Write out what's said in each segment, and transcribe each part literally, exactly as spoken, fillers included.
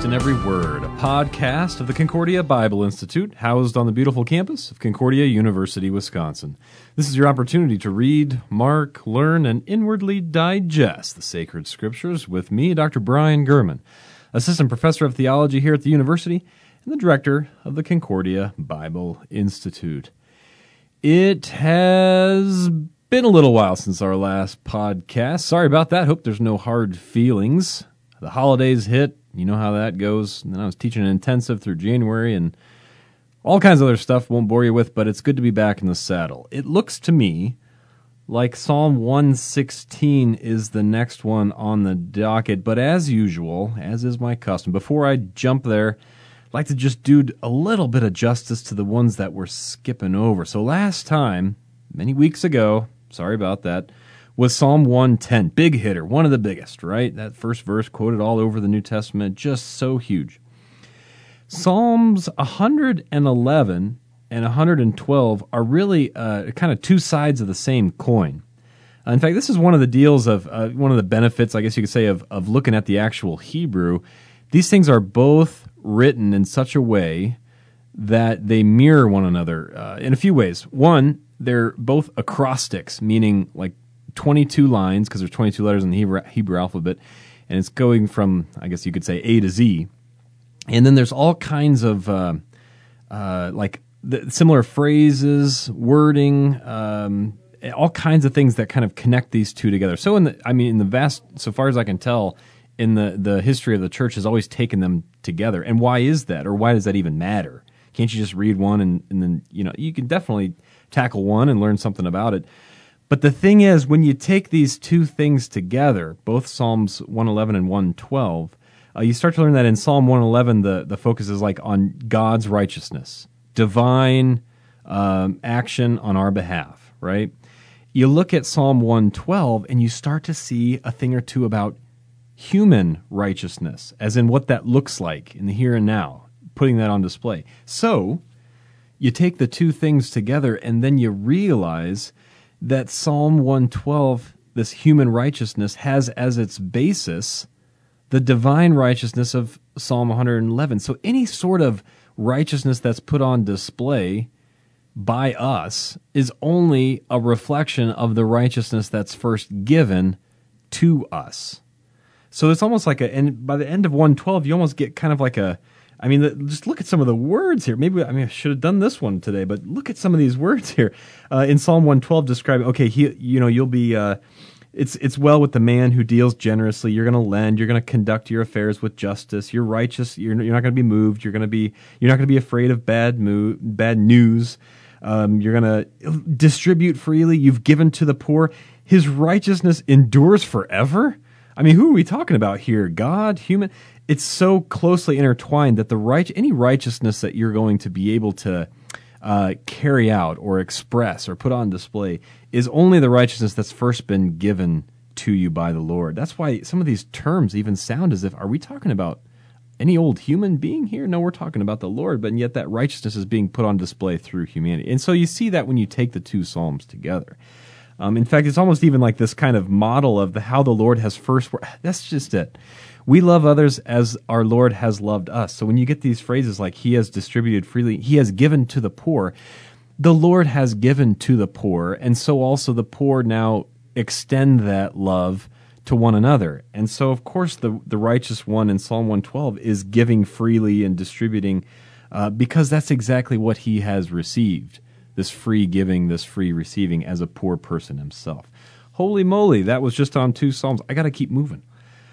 Christ in Every Word, a podcast of the Concordia Bible Institute, housed on the beautiful campus of Concordia University, Wisconsin. This is your opportunity to read, mark, learn, and inwardly digest the sacred scriptures with me, Doctor Brian Gurman, Assistant Professor of Theology here at the university and the Director of the Concordia Bible Institute. It has been a little while since our last podcast. Sorry about that. Hope there's no hard feelings. The holidays hit. You know how that goes. And then I was teaching an intensive through January and all kinds of other stuff. Won't bore you with, but it's good to be back in the saddle. It looks to me like Psalm one sixteen is the next one on the docket. But as usual, as is my custom, before I jump there, I'd like to just do a little bit of justice to the ones that we're skipping over. So last time, many weeks ago, sorry about that, was Psalm one ten. Big hitter, one of the biggest, right? That first verse quoted all over the New Testament, just so huge. Psalms one eleven and one twelve are really uh, kind of two sides of the same coin. Uh, in fact, this is one of the deals of, uh, one of the benefits, I guess you could say, of, of looking at the actual Hebrew. These things are both written in such a way that they mirror one another uh, in a few ways. One, they're both acrostics, meaning like twenty-two lines, because there's twenty-two letters in the Hebrew, Hebrew alphabet, and it's going from, I guess you could say, A to Z. And then there's all kinds of uh, uh, like the similar phrases, wording, um, all kinds of things that kind of connect these two together. So in the, I mean, in the vast, so far as I can tell, in the, the history of the church has always taken them together. And why is that, or why does that even matter? Can't you just read one and, and then, you know, you can definitely tackle one and learn something about it. But the thing is, when you take these two things together, both Psalms one eleven and one twelve, uh, you start to learn that in Psalm one eleven, the, the focus is like on God's righteousness, divine um, action on our behalf, right? You look at Psalm one twelve, and you start to see a thing or two about human righteousness, as in what that looks like in the here and now, putting that on display. So you take the two things together, and then you realize that Psalm one twelve, this human righteousness, has as its basis the divine righteousness of Psalm one eleven. So any sort of righteousness that's put on display by us is only a reflection of the righteousness that's first given to us. So it's almost like a, and by the end of one twelve, you almost get kind of like a, I mean, the, just look at some of the words here. Maybe, I mean, I should have done this one today, but look at some of these words here. Uh, in Psalm one twelve, describing, okay, he, you know, you'll be, uh, it's it's well with the man who deals generously. You're going to lend. You're going to conduct your affairs with justice. You're righteous. You're, you're not going to be moved. You're going to be, you're not going to be afraid of bad mo- bad news. Um, you're going to distribute freely. You've given to the poor. His righteousness endures forever. I mean, who are we talking about here? God, human? It's so closely intertwined that the right, any righteousness that you're going to be able to uh, carry out or express or put on display is only the righteousness that's first been given to you by the Lord. That's why some of these terms even sound as if, are we talking about any old human being here? No, we're talking about the Lord, but yet that righteousness is being put on display through humanity. And so you see that when you take the two Psalms together. Um, in fact, it's almost even like this kind of model of the how the Lord has first worked. That's just it. We love others as our Lord has loved us. So when you get these phrases like he has distributed freely, he has given to the poor, the Lord has given to the poor, and so also the poor now extend that love to one another. And so, of course, the, the righteous one in Psalm one twelve is giving freely and distributing uh, because that's exactly what he has received, this free giving, this free receiving as a poor person himself. Holy moly, that was just on two Psalms. I got to keep moving.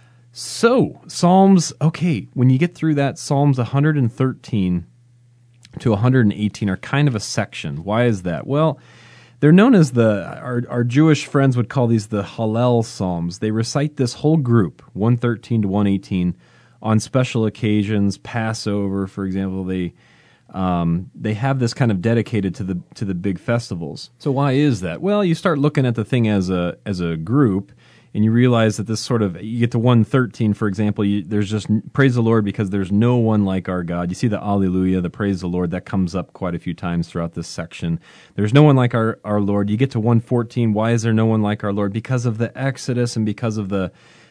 So, Psalms, okay, when you get through that, Psalms one thirteen to one eighteen are kind of a section. Why is that? Well, they're known as the, our, our Jewish friends would call these the Hallel Psalms. They recite this whole group, one thirteen to one eighteen, on special occasions, Passover, for example. They um, they have this kind of dedicated to the to the big festivals. So why is that? Well, you start looking at the thing as a as a group, and you realize that this sort of, you get to one thirteen, for example, you, there's just praise the Lord because there's no one like our God. You see the Alleluia, the praise the Lord, that comes up quite a few times throughout this section. There's no one like our, our Lord. You get to one fourteen, why is there no one like our Lord? Because of the Exodus and because of the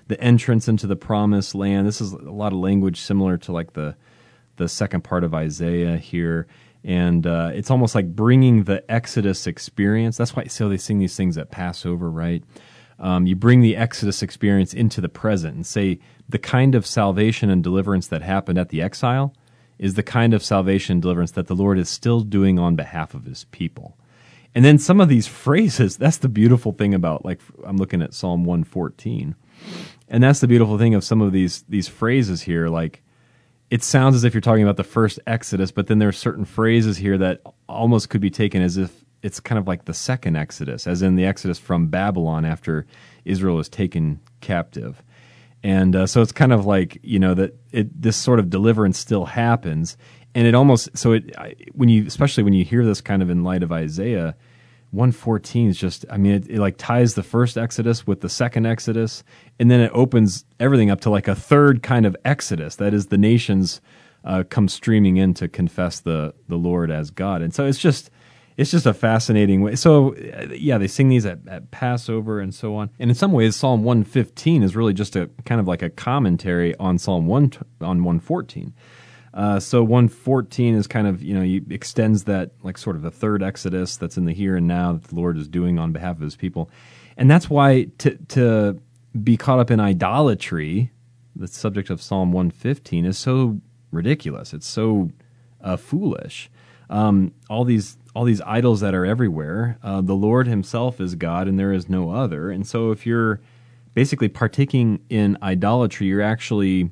the entrance into the promised land. This is a lot of language similar to like the the second part of Isaiah here. And uh, it's almost like bringing the Exodus experience. That's why so they sing these things at Passover, right? Um, you bring the Exodus experience into the present and say the kind of salvation and deliverance that happened at the exile is the kind of salvation and deliverance that the Lord is still doing on behalf of his people. And then some of these phrases, that's the beautiful thing about, like, I'm looking at Psalm one fourteen, and that's the beautiful thing of some of these these phrases here. Like, it sounds as if you're talking about the first Exodus, but then there are certain phrases here that almost could be taken as if it's kind of like the second Exodus, as in the Exodus from Babylon after Israel is taken captive. And uh, so it's kind of like, you know, that it, this sort of deliverance still happens. And it almost, so it, when you, especially when you hear this kind of in light of Isaiah, one fourteen is just, I mean, it, it like ties the first Exodus with the second Exodus, and then it opens everything up to like a third kind of Exodus. That is, the nations uh, come streaming in to confess the the Lord as God. And so it's just, it's just a fascinating way. So yeah, they sing these at, at Passover and so on. And in some ways, Psalm one fifteen is really just a kind of like a commentary on Psalm one on one fourteen. Uh, so one fourteen is kind of, you know, he extends that like sort of the third Exodus that's in the here and now that the Lord is doing on behalf of his people. And that's why to to be caught up in idolatry, the subject of Psalm one fifteen, is so ridiculous. It's so uh, foolish. Um, all these all these idols that are everywhere, uh, the Lord himself is God and there is no other. And so if you're basically partaking in idolatry, you're actually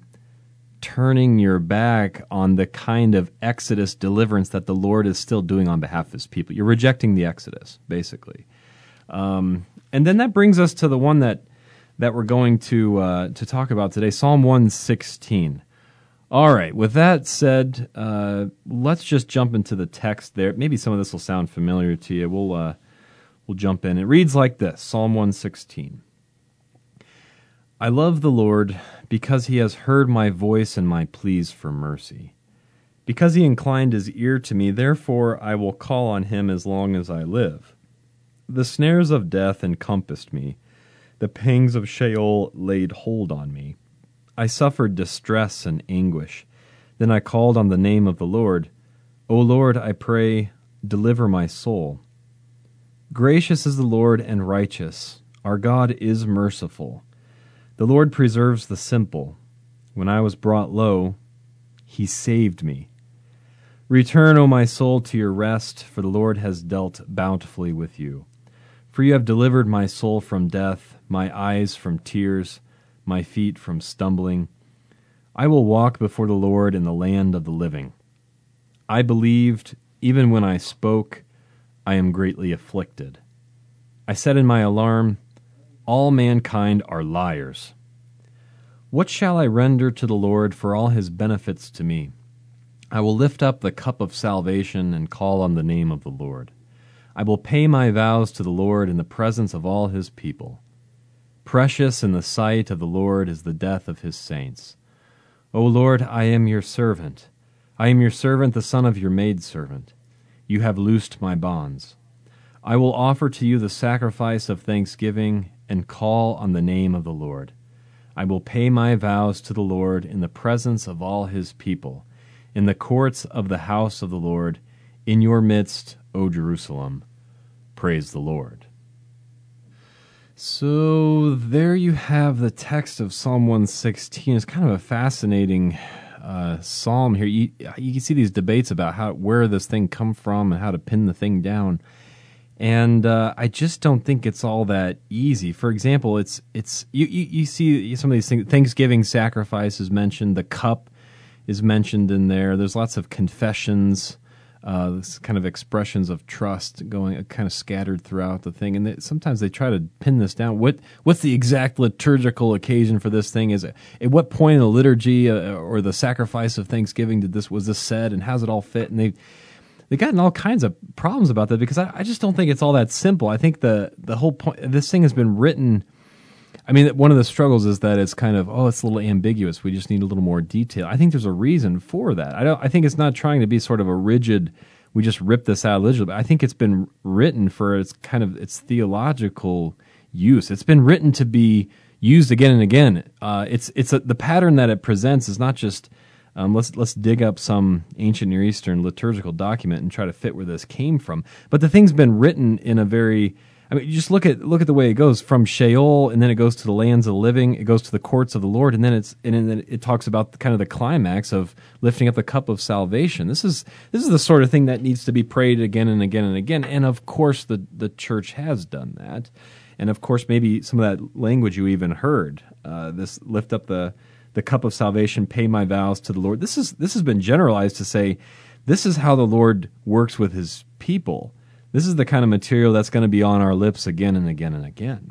turning your back on the kind of Exodus deliverance that the Lord is still doing on behalf of his people. You're rejecting the Exodus, basically. Um, and then that brings us to the one that that we're going to uh, to talk about today, Psalm one sixteen. All right, with that said, uh, let's just jump into the text there. Maybe some of this will sound familiar to you. We'll, uh, we'll jump in. It reads like this, Psalm one sixteen. I love the Lord because he has heard my voice and my pleas for mercy. Because he inclined his ear to me, therefore I will call on him as long as I live. The snares of death encompassed me. The pangs of Sheol laid hold on me. I suffered distress and anguish. Then I called on the name of the Lord. O Lord, I pray, deliver my soul. Gracious is the Lord and righteous. Our God is merciful. The Lord preserves the simple. When I was brought low, he saved me. Return, O my soul, to your rest, for the Lord has dealt bountifully with you. For you have delivered my soul from death, my eyes from tears, my feet from stumbling. I will walk before the Lord in the land of the living. I believed, even when I spoke, I am greatly afflicted. I said in my alarm, all mankind are liars. What shall I render to the Lord for all his benefits to me? I will lift up the cup of salvation and call on the name of the Lord. I will pay my vows to the Lord in the presence of all his people. Precious in the sight of the Lord is the death of his saints. O Lord, I am your servant. I am your servant, the son of your maidservant. You have loosed my bonds. I will offer to you the sacrifice of thanksgiving and call on the name of the Lord. I will pay my vows to the Lord in the presence of all his people, in the courts of the house of the Lord, in your midst, O Jerusalem. Praise the Lord. So there you have the text of Psalm one sixteen. It's kind of a fascinating uh, psalm here. You, you can see these debates about how where this thing come from and how to pin the thing down. And uh, I just don't think it's all that easy. For example, it's it's you, you, you see some of these things. Thanksgiving sacrifice is mentioned. The cup is mentioned in there. There's lots of confessions, uh, this kind of expressions of trust going uh, kind of scattered throughout the thing. And they, sometimes they try to pin this down. What what's the exact liturgical occasion for this thing? Is it, at what point in the liturgy uh, or the sacrifice of Thanksgiving did this was this said, and how's it all fit? And they They've gotten all kinds of problems about that because I, I just don't think it's all that simple. I think the the whole point, this thing has been written, I mean, one of the struggles is that it's kind of, oh, it's a little ambiguous. We just need a little more detail. I think there's a reason for that. I don't. I think it's not trying to be sort of a rigid, we just rip this out literally. I think it's been written for its kind of its theological use. It's been written to be used again and again. Uh, it's it's a, the pattern that it presents is not just um, let's let's dig up some ancient Near Eastern liturgical document and try to fit where this came from. But the thing's been written in a very I mean, you just look at look at the way it goes from Sheol, and then it goes to the lands of the living. It goes to the courts of the Lord, and then it's and then it talks about the, kind of the climax of lifting up the cup of salvation. This is this is the sort of thing that needs to be prayed again and again and again. And of course, the the church has done that. And of course, maybe some of that language you even heard. Uh, this lift up the the cup of salvation, pay my vows to the Lord. This is this has been generalized to say this is how the Lord works with His people. This is the kind of material that's going to be on our lips again and again and again.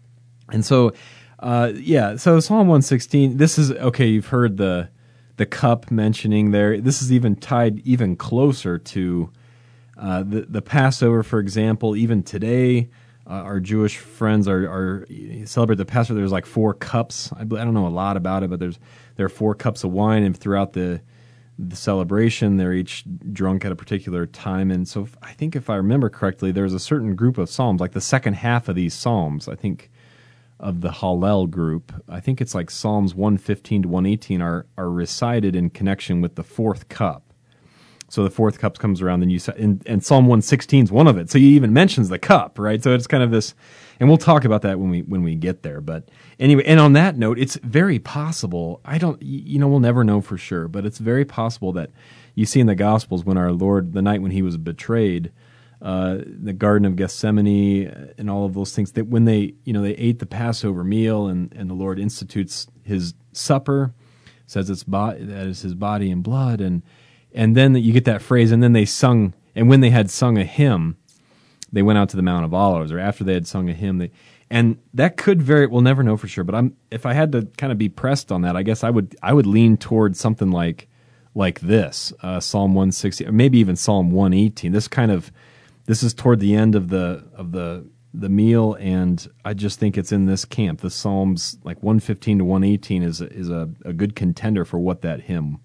And so, uh, yeah, so Psalm one sixteen, this is, okay, you've heard the the cup mentioning there. This is even tied even closer to uh, the, the Passover, for example. Even today, uh, our Jewish friends are, are celebrate the Passover. There's like four cups. I, I don't know a lot about it, but there's there are four cups of wine, and throughout the the celebration, they're each drunk at a particular time. And so if, I think if I remember correctly, there's a certain group of psalms, like the second half of these psalms, I think, of the Hallel group, I think it's like Psalms one fifteen to one eighteen are, are recited in connection with the fourth cup. So the fourth cup comes around, and you and, and Psalm one sixteen is one of it. So he even mentions the cup, right? So it's kind of this, and we'll talk about that when we when we get there. But anyway, and on that note, it's very possible. I don't, you know, we'll never know for sure, but it's very possible that you see in the Gospels when our Lord, the night when He was betrayed, uh, the Garden of Gethsemane, and all of those things, that when they, you know, they ate the Passover meal, and, and the Lord institutes His supper, says it's bo- that is His body and blood, and and then you get that phrase, and then they sung, and when they had sung a hymn, they went out to the Mount of Olives, or after they had sung a hymn, they, and that could very, we'll never know for sure, but I'm, if I had to kind of be pressed on that, I guess I would, I would lean towards something like, like this, uh, Psalm one sixty, or maybe even Psalm one eighteen. This kind of, this is toward the end of the, of the, the meal, and I just think it's in this camp. The Psalms, like one fifteen to one eighteen, is, is a, a good contender for what that hymn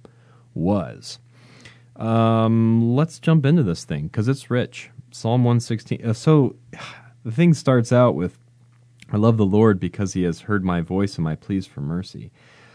was. Um, let's jump into this thing, because it's rich. Psalm one sixteen. Uh, so the thing starts out with, I love the Lord because He has heard my voice and my pleas for mercy.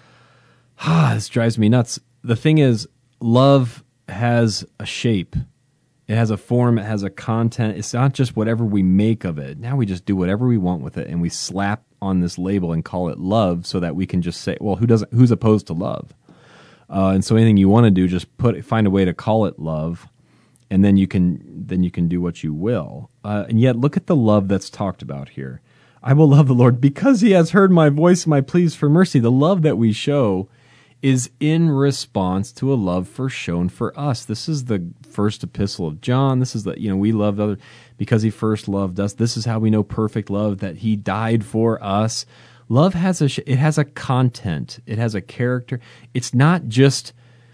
Ah, this drives me nuts. The thing is, love has a shape. It has a form. It has a content. It's not just whatever we make of it. Now we just do whatever we want with it, and we slap on this label and call it love, so that we can just say, well, who doesn't? Who's opposed to love? Uh, and so anything you want to do, just put find a way to call it love, and then you can then you can do what you will. Uh, and yet, look at the love that's talked about here. I will love the Lord because He has heard my voice and my pleas for mercy. The love that we show is in response to a love first shown for us. This is the first epistle of John. This is the, you know, we love other because He first loved us. This is how we know perfect love, that He died for us. Love has a it has a content. It has a character. It's not just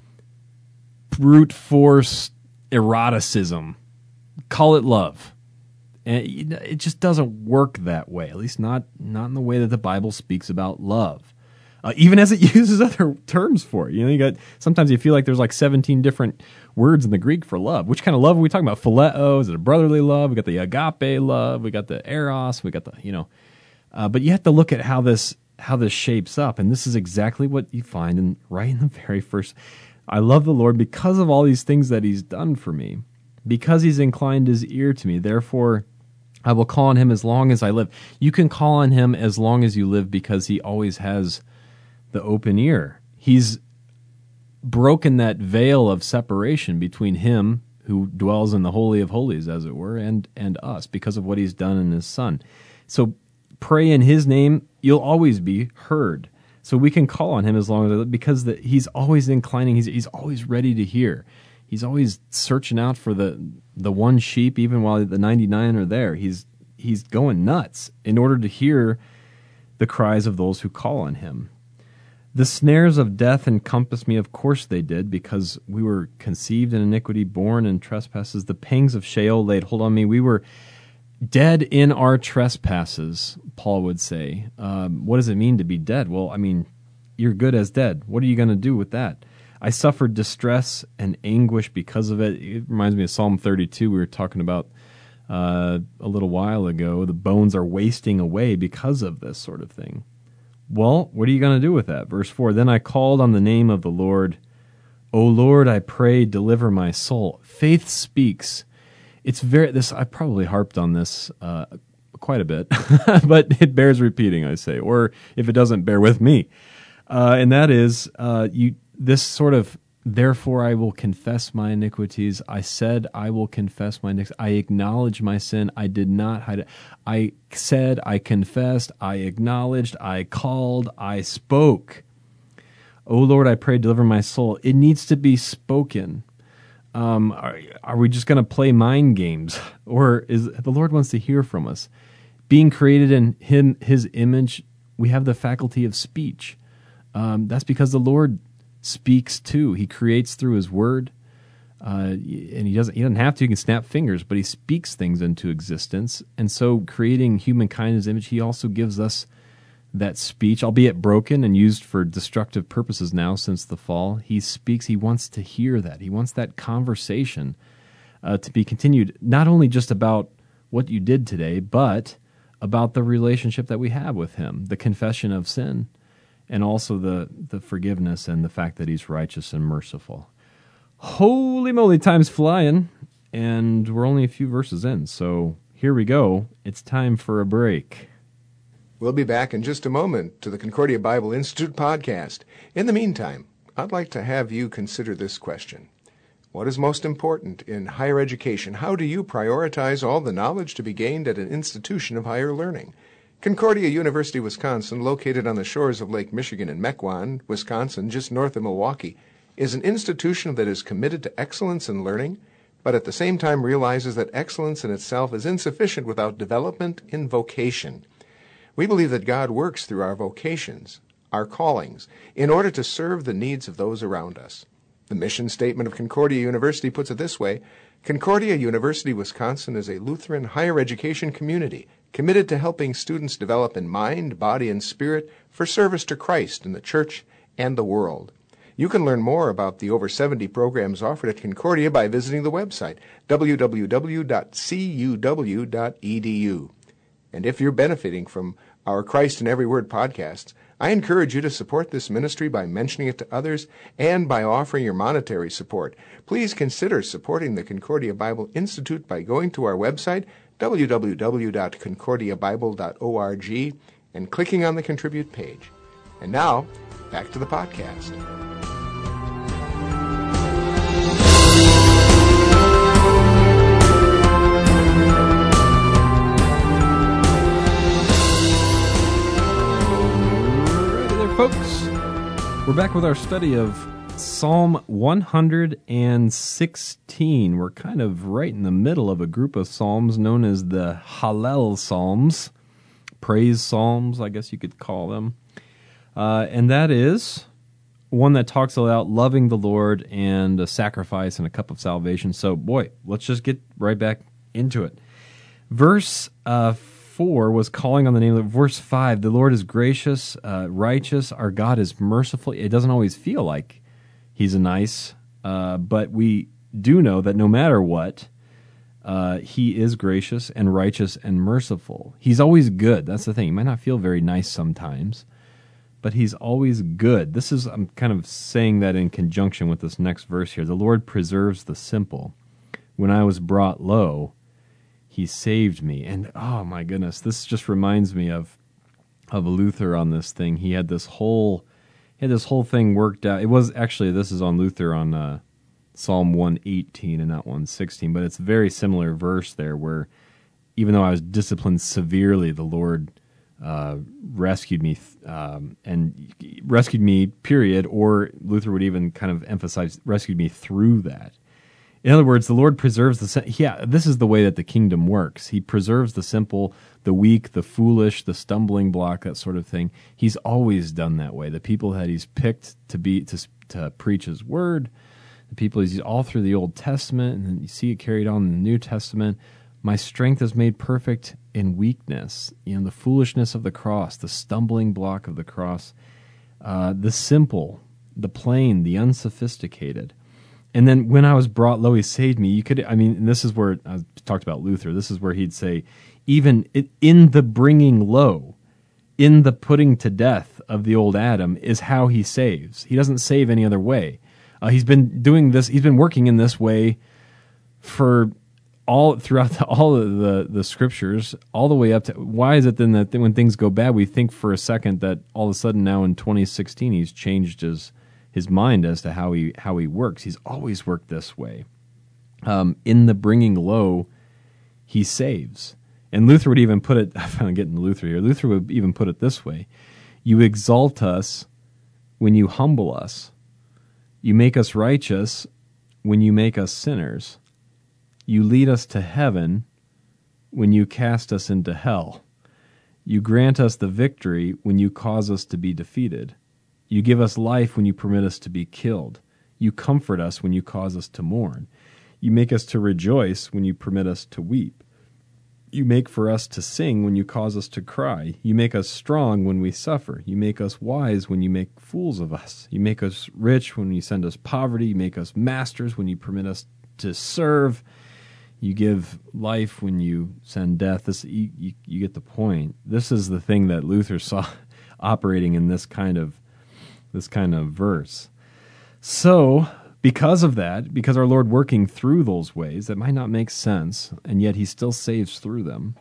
brute force eroticism. Call it love. And it just doesn't work that way. At least not not in the way that the Bible speaks about love. Uh, even as it uses other terms for it. You know, you got sometimes you feel like there's like seventeen different words in the Greek for love. Which kind of love are we talking about? Phileo, is it a brotherly love? We got the agape love. We got the eros. We got the, you know. Uh, but you have to look at how this how this shapes up, and this is exactly what you find in right in the very first. I love the Lord because of all these things that He's done for me, because He's inclined His ear to me. Therefore, I will call on Him as long as I live. You can call on Him as long as you live because He always has the open ear. He's broken that veil of separation between Him, who dwells in the Holy of Holies, as it were, and and us because of what He's done in His Son. So pray in His name, you'll always be heard. So we can call on Him as long as I live because the, He's always inclining. He's He's always ready to hear. He's always searching out for the the one sheep, even while the ninety-nine are there. He's He's going nuts in order to hear the cries of those who call on Him. The snares of death encompassed me. Of course they did, because we were conceived in iniquity, born in trespasses. The pangs of Sheol laid hold on me. We were dead in our trespasses, Paul would say. Um, what does it mean to be dead? Well, I mean, you're good as dead. What are you going to do with that? I suffered distress and anguish because of it. It reminds me of Psalm thirty-two we were talking about uh, a little while ago. The bones are wasting away because of this sort of thing. Well, what are you going to do with that? Verse four, then I called on the name of the Lord. O Lord, I pray, deliver my soul. Faith speaks. It's very, this, I probably harped on this uh, quite a bit, but it bears repeating, I say, or if it doesn't, bear with me. Uh, and that is, uh, you. this sort of, therefore I will confess my iniquities. I said I will confess my iniquities. I acknowledge my sin. I did not hide it. I said, I confessed, I acknowledged, I called, I spoke. O Lord, I pray, deliver my soul. It needs to be spoken. Um, are, are we just going to play mind games? Or is the Lord wants to hear from us? Being created in him, his image, we have the faculty of speech. Um, that's because the Lord speaks too. He creates through his word. Uh, and he doesn't, he doesn't have to, he can snap fingers, but he speaks things into existence. And so creating humankind in his image, he also gives us that speech, albeit broken and used for destructive purposes now since the fall. He speaks. He wants to hear that. He wants that conversation uh, to be continued, not only just about what you did today, but about the relationship that we have with him, the confession of sin, and also the, the forgiveness and the fact that he's righteous and merciful. Holy moly, time's flying, and we're only a few verses in, so here we go. It's time for a break. We'll be back in just a moment to the Concordia Bible Institute podcast. In the meantime, I'd like to have you consider this question. What is most important in higher education? How do you prioritize all the knowledge to be gained at an institution of higher learning? Concordia University, Wisconsin, located on the shores of Lake Michigan in Mequon, Wisconsin, just north of Milwaukee, is an institution that is committed to excellence in learning, but at the same time realizes that excellence in itself is insufficient without development in vocation. We believe that God works through our vocations, our callings, in order to serve the needs of those around us. The mission statement of Concordia University puts it this way: Concordia University, Wisconsin is a Lutheran higher education community committed to helping students develop in mind, body, and spirit for service to Christ in the church and the world. You can learn more about the over seventy programs offered at Concordia by visiting the website w w w dot c u w dot e d u. And if you're benefiting from our Christ in Every Word podcasts, I encourage you to support this ministry by mentioning it to others and by offering your monetary support. Please consider supporting the Concordia Bible Institute by going to our website, w w w dot concordia bible dot org, and clicking on the Contribute page. And now, back to the podcast. Folks, we're back with our study of Psalm one hundred sixteen. We're kind of right in the middle of a group of psalms known as the Hallel Psalms, praise psalms, I guess you could call them. Uh, and that is one that talks about loving the Lord and a sacrifice and a cup of salvation. So, boy, let's just get right back into it. Verse uh, four was calling on the name of verse five. The Lord is gracious, uh, righteous. Our God is merciful. It doesn't always feel like he's a nice, uh, but we do know that no matter what, uh, he is gracious and righteous and merciful. He's always good. That's the thing. He might not feel very nice sometimes, but he's always good. This is, I'm kind of saying that in conjunction with this next verse here. The Lord preserves the simple. When I was brought low, he saved me. And oh my goodness, this just reminds me of of Luther on this thing. He had this whole he had this whole thing worked out. It was actually, this is on Luther on uh, Psalm one eighteen and not one sixteen, but it's a very similar verse there where even though I was disciplined severely, the Lord uh, rescued me um, and rescued me, period, or Luther would even kind of emphasize rescued me through that. In other words, the Lord preserves the... Yeah, this is the way that the kingdom works. He preserves the simple, the weak, the foolish, the stumbling block, that sort of thing. He's always done that way. The people that he's picked to be to to preach his word, the people he's all through the Old Testament, and then you see it carried on in the New Testament. My strength is made perfect in weakness. You know, the foolishness of the cross, the stumbling block of the cross, uh, the simple, the plain, the unsophisticated. And then when I was brought low, he saved me. You could, I mean, and this is where I talked about Luther. This is where he'd say, even in the bringing low, in the putting to death of the old Adam is how he saves. He doesn't save any other way. Uh, he's been doing this, he's been working in this way for all throughout the, all of the, the scriptures, all the way up to, why is it then that when things go bad, we think for a second that all of a sudden now in twenty sixteen he's changed his his mind as to how he how he works. He's always worked this way. Um, in the bringing low, he saves. And Luther would even put it, I found getting Luther here, Luther would even put it this way: you exalt us when you humble us. You make us righteous when you make us sinners. You lead us to heaven when you cast us into hell. You grant us the victory when you cause us to be defeated. You give us life when you permit us to be killed. You comfort us when you cause us to mourn. You make us to rejoice when you permit us to weep. You make for us to sing when you cause us to cry. You make us strong when we suffer. You make us wise when you make fools of us. You make us rich when you send us poverty. You make us masters when you permit us to serve. You give life when you send death. This, you, you, you get the point. This is the thing that Luther saw operating in this kind of this kind of verse. So, because of that, because our Lord working through those ways that might not make sense, and yet he still saves through them,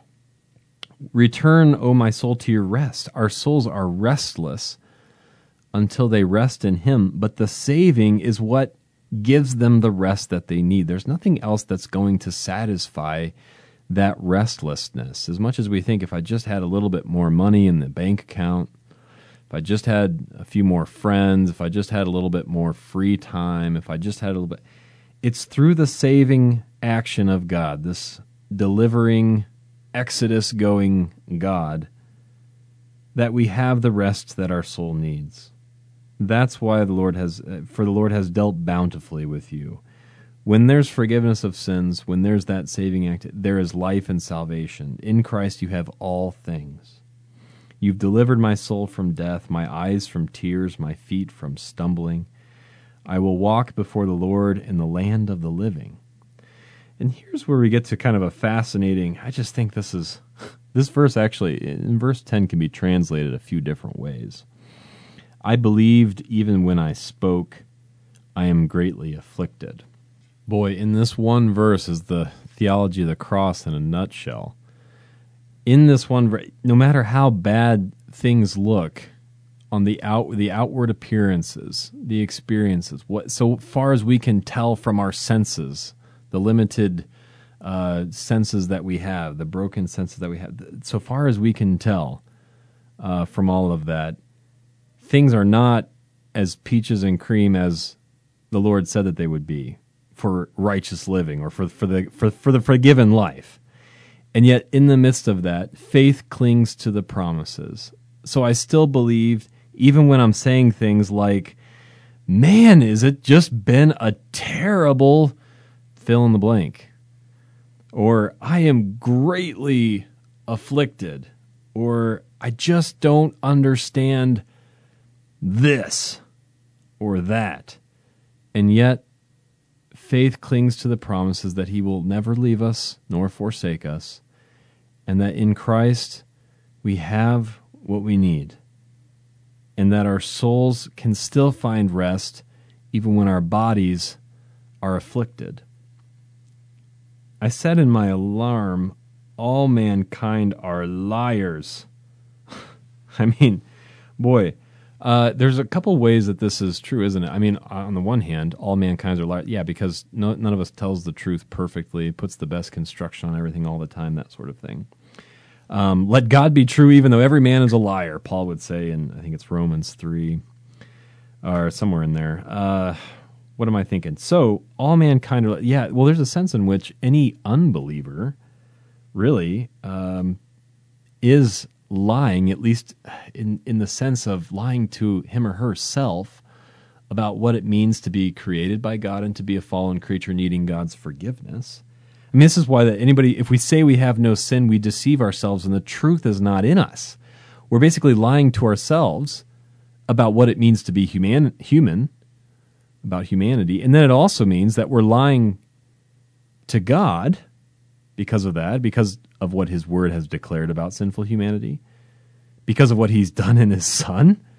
return, O my soul, to your rest. Our souls are restless until they rest in him, but the saving is what gives them the rest that they need. There's nothing else that's going to satisfy that restlessness. As much as we think, if I just had a little bit more money in the bank account, if I just had a few more friends, if I just had a little bit more free time, if I just had a little bit... It's through the saving action of God, this delivering, exodus-going God, that we have the rest that our soul needs. That's why the Lord has, for the Lord has dealt bountifully with you. When there's forgiveness of sins, when there's that saving act, there is life and salvation. In Christ you have all things. You've delivered my soul from death, my eyes from tears, my feet from stumbling. I will walk before the Lord in the land of the living. And here's where we get to kind of a fascinating, I just think this is, this verse actually, in verse ten can be translated a few different ways. I believed even when I spoke, I am greatly afflicted. Boy, in this one verse is the theology of the cross in a nutshell. In this one, no matter how bad things look on the out, the outward appearances, the experiences, what so far as we can tell from our senses, the limited uh, senses that we have, the broken senses that we have, so far as we can tell uh, from all of that, things are not as peaches and cream as the Lord said that they would be for righteous living or for for the for, for the forgiven life. And yet, in the midst of that, faith clings to the promises. So I still believe, even when I'm saying things like, man, is it just been a terrible fill in the blank? Or I am greatly afflicted. Or I just don't understand this or that. And yet, faith clings to the promises that he will never leave us nor forsake us, and that in Christ we have what we need, and that our souls can still find rest even when our bodies are afflicted. I said in my alarm, all mankind are liars. I mean, boy, Uh, there's a couple ways that this is true, isn't it? I mean, on the one hand, all mankind are liars. Yeah, because no, none of us tells the truth perfectly, puts the best construction on everything all the time, that sort of thing. Um, let God be true even though every man is a liar, Paul would say, and I think it's Romans three, or somewhere in there. Uh, what am I thinking? So, all mankind are, yeah, well, there's a sense in which any unbeliever really um, is lying, at least in, in the sense of lying to him or herself about what it means to be created by God and to be a fallen creature needing God's forgiveness. I mean, this is why that anybody, if we say we have no sin, we deceive ourselves and the truth is not in us. We're basically lying to ourselves about what it means to be human, human, about humanity. And then it also means that we're lying to God because of that, because of what his word has declared about sinful humanity, because of what he's done in his son.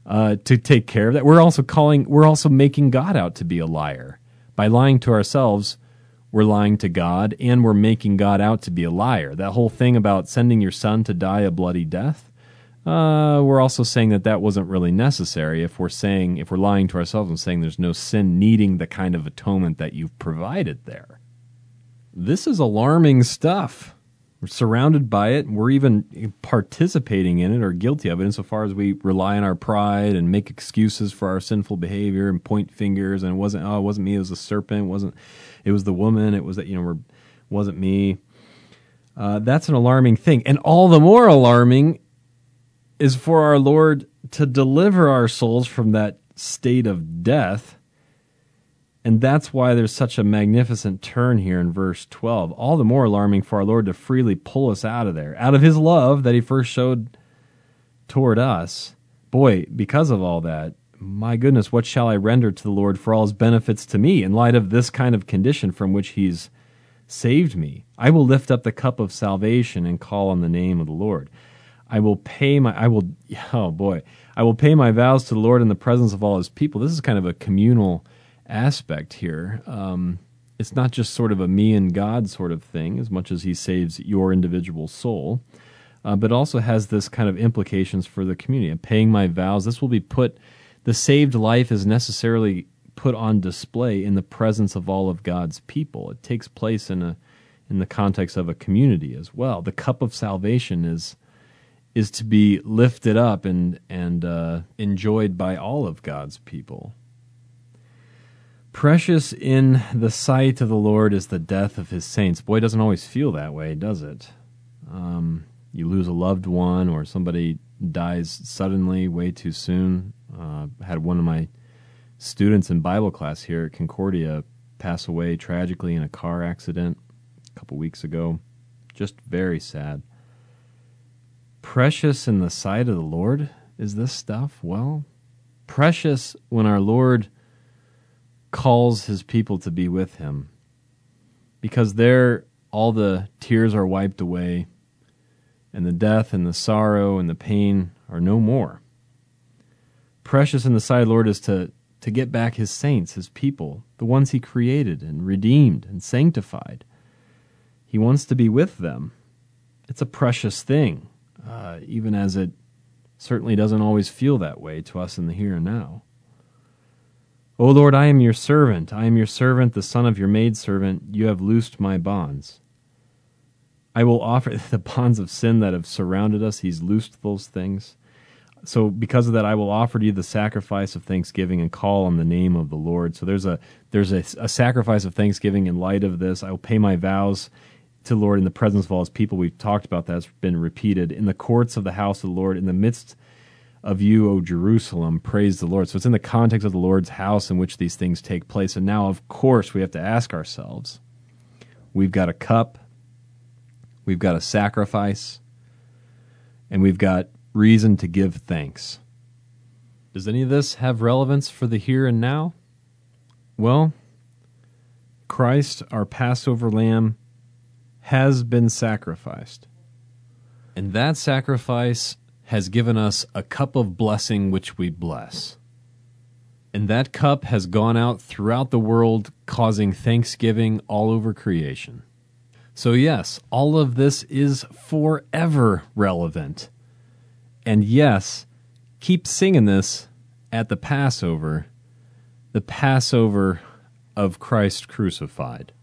uh, to take care of that. We're also calling, we're also making God out to be a liar. By lying to ourselves, we're lying to God, and we're making God out to be a liar. That whole thing about sending your son to die a bloody death, uh, we're also saying that that wasn't really necessary. If we're saying, if we're lying to ourselves and saying there's no sin needing the kind of atonement that you've provided there. This is alarming stuff. We're surrounded by it. We're even participating in it or guilty of it insofar as we rely on our pride and make excuses for our sinful behavior and point fingers. And it wasn't, oh, it wasn't me. It was the serpent. It wasn't, it was the woman. It was that, you know, it wasn't me. Uh, that's an alarming thing. And all the more alarming is for our Lord to deliver our souls from that state of death. And that's why there's such a magnificent turn here in verse twelve. All the more alarming for our Lord to freely pull us out of there, out of his love that he first showed toward us. Boy, because of all that, my goodness, what shall I render to the Lord for all his benefits to me in light of this kind of condition from which he's saved me? I will lift up the cup of salvation and call on the name of the Lord. I will pay my, I will, oh boy, I will pay my vows to the Lord in the presence of all his people. This is kind of a communal aspect here. Um, it's not just sort of a me and God sort of thing, as much as he saves your individual soul, uh, but also has this kind of implications for the community. I'm paying my vows. This will be put, the saved life is necessarily put on display in the presence of all of God's people. It takes place in a in the context of a community as well. The cup of salvation is is to be lifted up and and uh, enjoyed by all of God's people. Precious in the sight of the Lord is the death of his saints. Boy, it doesn't always feel that way, does it? Um, you lose a loved one or somebody dies suddenly way too soon. Uh, I had one of my students in Bible class here at Concordia pass away tragically in a car accident a couple weeks ago. Just very sad. Precious in the sight of the Lord is this stuff? Well, precious when our Lord calls his people to be with him, because there all the tears are wiped away, and the death and the sorrow and the pain are no more. Precious in the sight of the Lord is to, to get back his saints, his people, the ones he created and redeemed and sanctified. He wants to be with them. It's a precious thing, uh, even as it certainly doesn't always feel that way to us in the here and now. O Lord, I am your servant. I am your servant, the son of your maidservant. You have loosed my bonds. I will offer the bonds of sin that have surrounded us. He's loosed those things. So because of that, I will offer to you the sacrifice of thanksgiving and call on the name of the Lord. So there's a there's a, a sacrifice of thanksgiving in light of this. I will pay my vows to the Lord in the presence of all his people. We've talked about that. It's been repeated. In the courts of the house of the Lord, in the midst of you, O Jerusalem, praise the Lord. So it's in the context of the Lord's house in which these things take place. And now, of course, we have to ask ourselves, we've got a cup, we've got a sacrifice, and we've got reason to give thanks. Does any of this have relevance for the here and now? Well, Christ, our Passover lamb, has been sacrificed. And that sacrifice has given us a cup of blessing which we bless. And that cup has gone out throughout the world, causing thanksgiving all over creation. So yes, all of this is forever relevant. And yes, keep singing this at the Passover, the Passover of Christ crucified.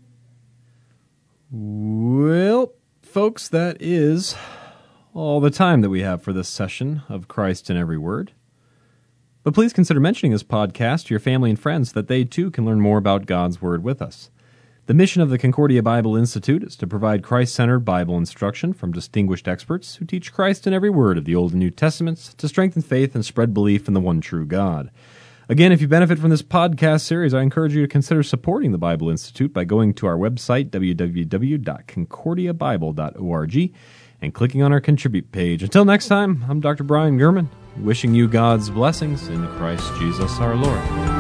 Well, folks, that is all the time that we have for this session of Christ in Every Word. But please consider mentioning this podcast to your family and friends so that they too can learn more about God's Word with us. The mission of the Concordia Bible Institute is to provide Christ-centered Bible instruction from distinguished experts who teach Christ in every word of the Old and New Testaments to strengthen faith and spread belief in the one true God. Again, if you benefit from this podcast series, I encourage you to consider supporting the Bible Institute by going to our website, w w w dot concordia bible dot org, and clicking on our Contribute page. Until next time, I'm Doctor Brian Gurman, wishing you God's blessings in Christ Jesus our Lord.